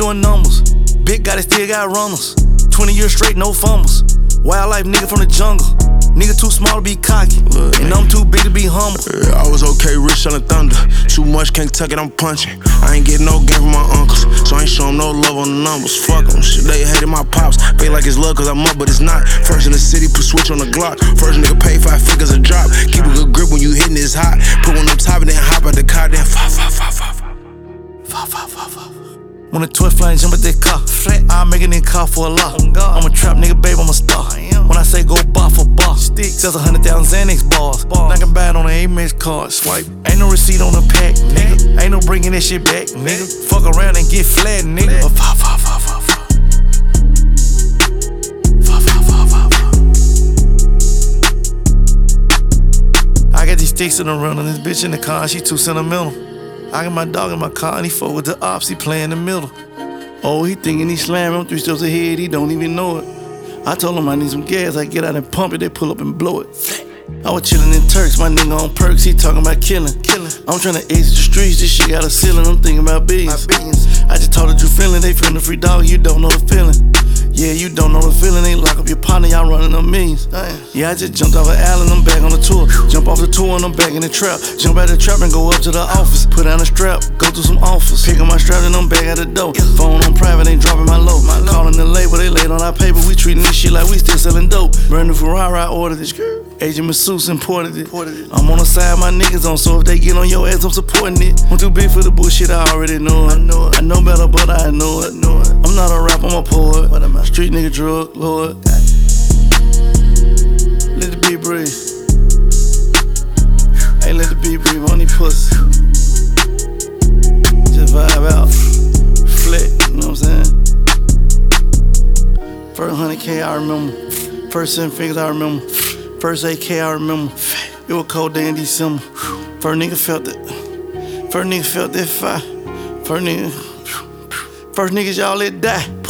doing numbers. Big guy that still got runners. 20 years straight, no fumbles. Wildlife nigga from the jungle. Nigga too small to be cocky, and I'm too big to be humble. Yeah, I was okay, rich on the thunder. Too much, can't tuck it, I'm punching. I ain't getting no game from my uncles, so I ain't showing no love on the numbers. Fuck them, shit, they hated my pops. Feel like it's love cause I'm up, but it's not. First in the city, put switch on the Glock. First nigga pay 5 figures a drop. Keep a good grip when you hitting this hot. Put one up top and then hop out the car, then fa. When the 12 flame jump at that car, I'll make it in car for a lot. I'm a trap nigga, babe, I'm a star. When I say go bar for bar, that's 100,000 Xanax bars. I can buy it on an Amex card, swipe. Ain't no receipt on the pack, nigga. Ain't no bringing that shit back, nigga. Fuck around and get flat, nigga. I got these sticks in the run on this bitch in the car, she too sentimental. I got my dog in my car and he fuck with the ops, he play in the middle. Oh, he thinking he slamming, I'm 3 steps ahead, he don't even know it. I told him I need some gas, I get out and pump it, they pull up and blow it. I was chillin' in Turks, my nigga on perks, he talking about killing. I'm tryna exit the streets, this shit got a ceiling, I'm thinking about billions. I just told her you feeling, they feeling the free dog, you don't know the feeling. Yeah, you don't know the feeling, they lock up your partner, y'all running them millions. Yeah, I just jumped off an island, I'm back on the tour. Jump off the tour and I'm back in the trap. Jump out the trap and go up to the office. Put down the strap, go through some offers. Pick up my strap and I'm back at the door. Phone on private, ain't dropping my low. Calling the label, they laid on our paper. We treating this shit like we still selling dope. Brand new Ferrari, I ordered it. Agent Masseuse imported it. I'm on the side, my niggas on, so if they get on your ass, I'm supporting it. I'm too big for the bullshit, I already know it. I know better, but I know it. I'm not a rap, I'm a poet. Street nigga drug lord. Let the beat breathe. Hey, let the beat breathe on these pussies. Just vibe out. Flex, you know what I'm saying? First 100K I remember. First 7 figures I remember. First 8K I remember. It was cold day in December. First nigga felt it. First nigga felt that fire. First niggas y'all let die.